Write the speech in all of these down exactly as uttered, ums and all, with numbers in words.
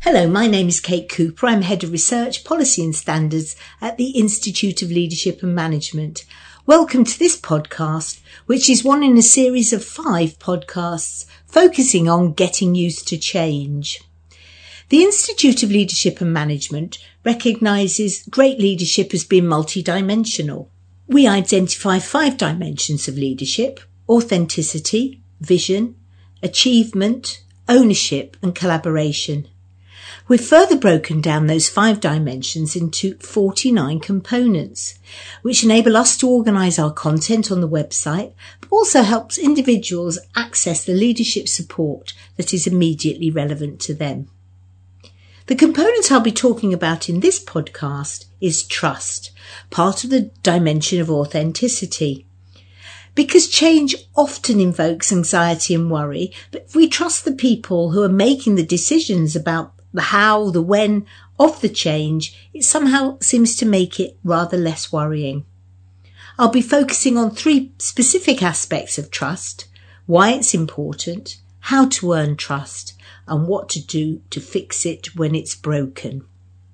Hello, my name is Kate Cooper. I'm Head of Research, Policy and Standards at the Institute of Leadership and Management. Welcome to this podcast, which is one in a series of five podcasts focusing on getting used to change. The Institute of Leadership and Management recognises great leadership as being multidimensional. We identify five dimensions of leadership: authenticity, vision, achievement, ownership and collaboration. We've further broken down those five dimensions into forty-nine components, which enable us to organise our content on the website, but also helps individuals access the leadership support that is immediately relevant to them. The component I'll be talking about in this podcast is trust, part of the dimension of authenticity. Because change often invokes anxiety and worry, but if we trust the people who are making the decisions about the how, the when of the change, it somehow seems to make it rather less worrying. I'll be focusing on three specific aspects of trust: why it's important, how to earn trust, and what to do to fix it when it's broken.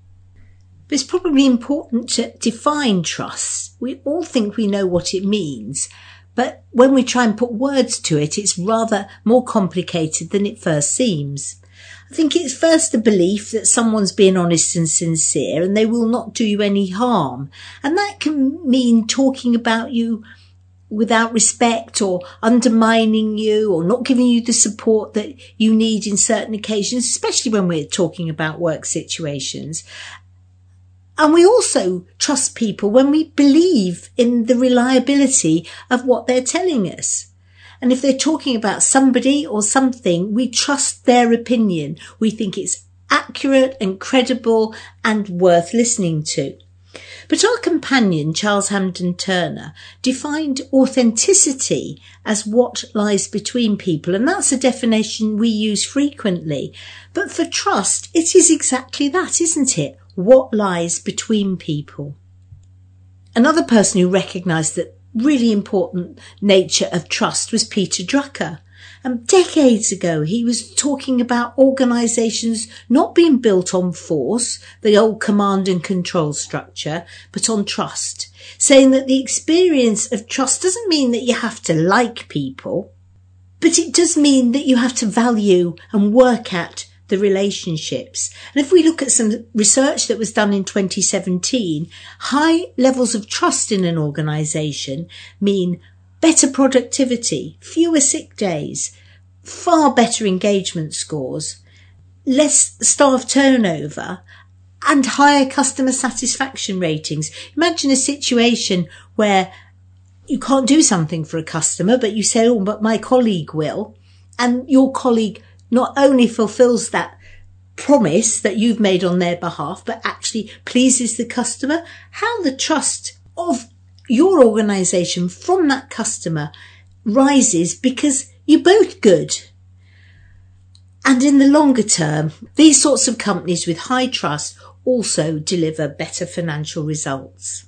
But it's probably important to define trust. We all think we know what it means, but when we try and put words to it, it's rather more complicated than it first seems. I think it's first a belief that someone's being honest and sincere and they will not do you any harm. And that can mean talking about you without respect or undermining you or not giving you the support that you need in certain occasions, especially when we're talking about work situations. And we also trust people when we believe in the reliability of what they're telling us. And if they're talking about somebody or something, we trust their opinion. We think it's accurate and credible and worth listening to. But our companion, Charles Hampden Turner, defined authenticity as what lies between people. And that's a definition we use frequently. But for trust, it is exactly that, isn't it? What lies between people. Another person who recognised that really important nature of trust was Peter Drucker. And decades ago, he was talking about organisations not being built on force, the old command and control structure, but on trust, saying that the experience of trust doesn't mean that you have to like people, but it does mean that you have to value and work at the relationships. And if we look at some research that was done in twenty seventeen, high levels of trust in an organisation mean better productivity, fewer sick days, far better engagement scores, less staff turnover, and higher customer satisfaction ratings. Imagine a situation where you can't do something for a customer, but you say, oh, but my colleague will, and your colleague not only fulfills that promise that you've made on their behalf, but actually pleases the customer. How the trust of your organisation from that customer rises because you're both good. And in the longer term, these sorts of companies with high trust also deliver better financial results.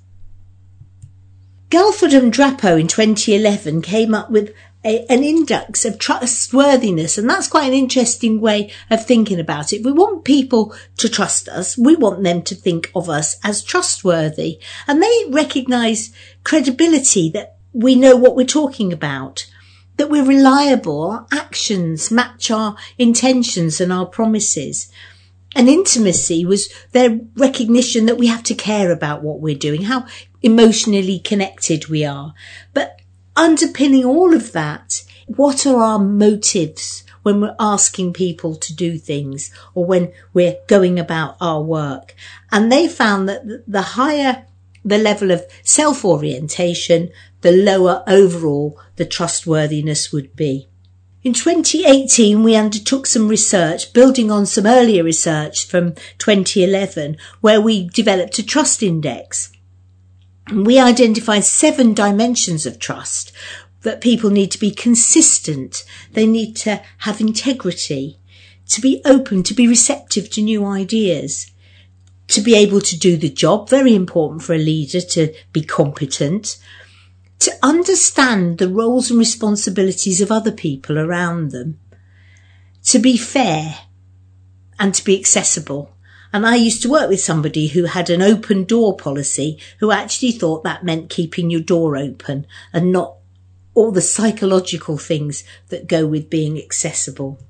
Galford and Drapo in twenty eleven came up with A, an index of trustworthiness, and that's quite an interesting way of thinking about it. We want people to trust us. We want them to think of us as trustworthy, and they recognise credibility, that we know what we're talking about, that we're reliable, our actions match our intentions and our promises. And intimacy was their recognition that we have to care about what we're doing, how emotionally connected we are. But underpinning all of that, what are our motives when we're asking people to do things or when we're going about our work? And they found that the higher the level of self-orientation, the lower overall the trustworthiness would be. In twenty eighteen, we undertook some research, building on some earlier research from twenty eleven, where we developed a trust index. We identified seven dimensions of trust, that people need to be consistent, they need to have integrity, to be open, to be receptive to new ideas, to be able to do the job, very important for a leader to be competent, to understand the roles and responsibilities of other people around them, to be fair, and to be accessible. And I used to work with somebody who had an open door policy, who actually thought that meant keeping your door open and not all the psychological things that go with being accessible.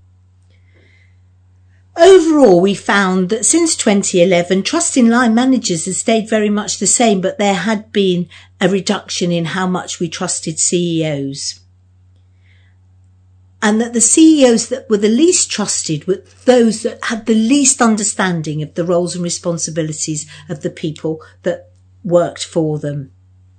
Overall, we found that since twenty eleven, trust in line managers has stayed very much the same, but there had been a reduction in how much we trusted C E Os. And that the C E Os that were the least trusted were those that had the least understanding of the roles and responsibilities of the people that worked for them.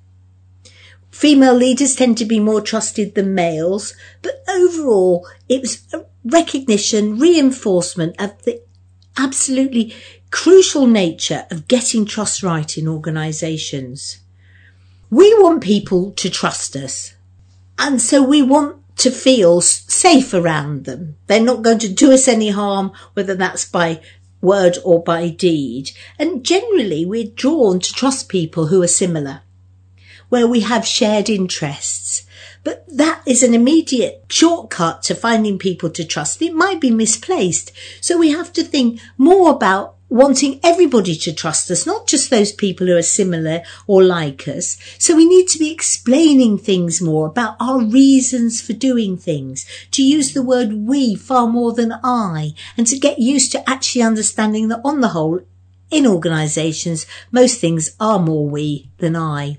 Female leaders tend to be more trusted than males, but overall it was a recognition, reinforcement of the absolutely crucial nature of getting trust right in organisations. We want people to trust us, and so we want to feel safe around them. They're not going to do us any harm, whether that's by word or by deed. And generally we're drawn to trust people who are similar, where we have shared interests. But that is an immediate shortcut to finding people to trust. It might be misplaced. So we have to think more about wanting everybody to trust us, not just those people who are similar or like us. So we need to be explaining things more about our reasons for doing things, to use the word we far more than I, and to get used to actually understanding that on the whole, in organisations, most things are more we than I.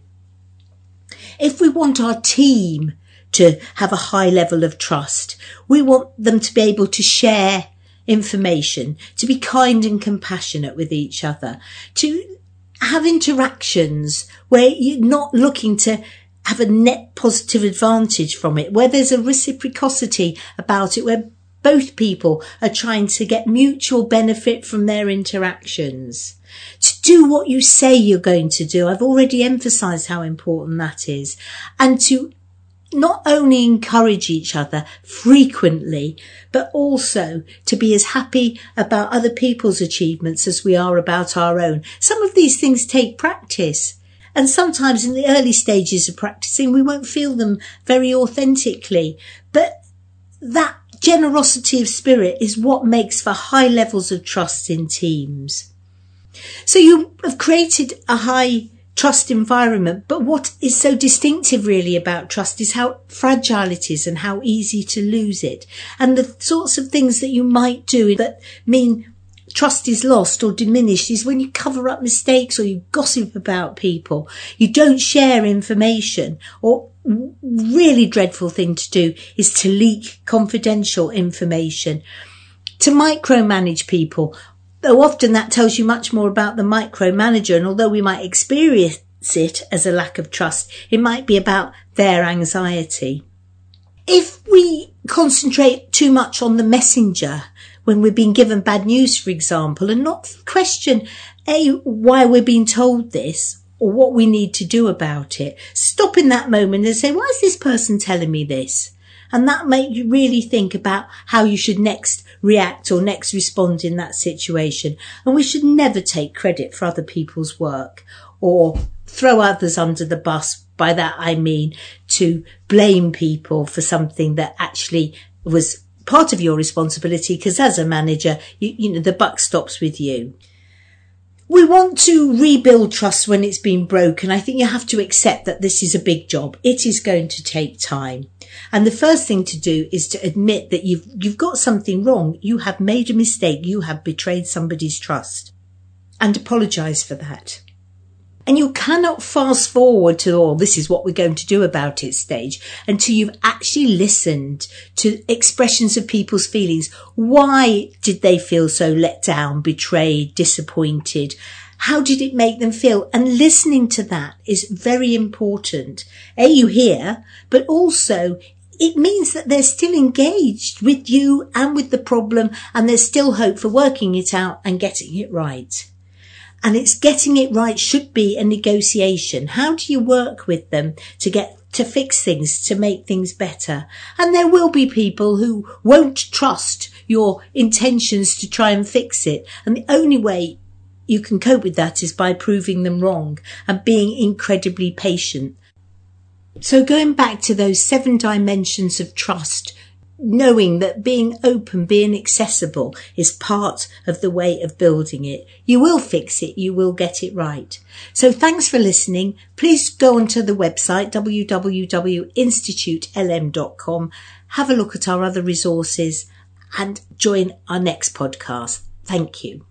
If we want our team to have a high level of trust, we want them to be able to share information, to be kind and compassionate with each other, to have interactions where you're not looking to have a net positive advantage from it, where there's a reciprocity about it, where both people are trying to get mutual benefit from their interactions. To do what you say you're going to do. I've already emphasised how important that is. And to not only encourage each other frequently, but also to be as happy about other people's achievements as we are about our own. Some of these things take practice. And sometimes in the early stages of practicing, we won't feel them very authentically. But that generosity of spirit is what makes for high levels of trust in teams. So you have created a high trust environment, but what is so distinctive really about trust is how fragile it is and how easy to lose it. And the sorts of things that you might do that mean trust is lost or diminished is when you cover up mistakes or you gossip about people, you don't share information, or really dreadful thing to do is to leak confidential information, to micromanage people. Though often that tells you much more about the micromanager, and although we might experience it as a lack of trust, it might be about their anxiety. If we concentrate too much on the messenger when we're being given bad news, for example, and not question A, why we're being told this or what we need to do about it, stop in that moment and say, why is this person telling me this? And that makes you really think about how you should next react or next respond in that situation. And we should never take credit for other people's work or throw others under the bus. By that I mean to blame people for something that actually was part of your responsibility, because as a manager, you, you know, the buck stops with you. We want to rebuild trust when it's been broken. I think you have to accept that this is a big job. It is going to take time. And the first thing to do is to admit that you've, you've got something wrong. You have made a mistake. You have betrayed somebody's trust, and apologise for that. And you cannot fast forward to, oh, this is what we're going to do about it stage until you've actually listened to expressions of people's feelings. Why did they feel so let down, betrayed, disappointed? How did it make them feel? And listening to that is very important. A, you hear, but also it means that they're still engaged with you and with the problem, and there's still hope for working it out and getting it right. And it's getting it right should be a negotiation. How do you work with them to get to fix things, to make things better? And there will be people who won't trust your intentions to try and fix it. And the only way you can cope with that is by proving them wrong and being incredibly patient. So going back to those seven dimensions of trust, knowing that being open, being accessible is part of the way of building it. You will fix it. You will get it right. So thanks for listening. Please go onto the website, w w w dot institute l m dot com. Have a look at our other resources and join our next podcast. Thank you.